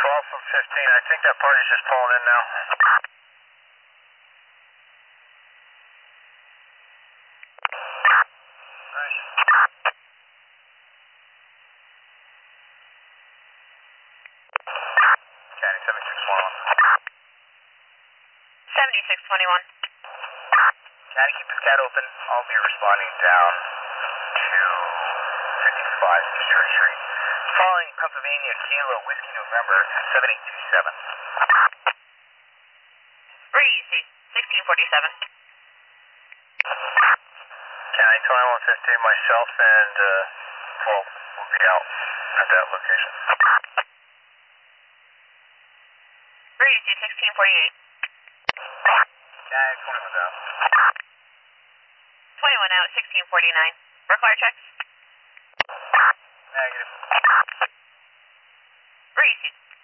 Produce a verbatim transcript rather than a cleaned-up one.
twelve from fifteen. I think that party's just pulling in now. Nice. County seventy-six twenty-one. seventy-six twenty-one. County, keep this cat open. I'll be responding down to fifty-five Eastern Street. Calling Pennsylvania Kilo Whiskey November seven eight two seven. Breezy, sixteen forty-seven. County twenty-one fifteen, myself and uh, twelve will be out at that location. Breezy, sixteen forty-eight. County twenty-one's out. twenty-one out, sixteen forty-nine. Require checks? Negative. Breezy.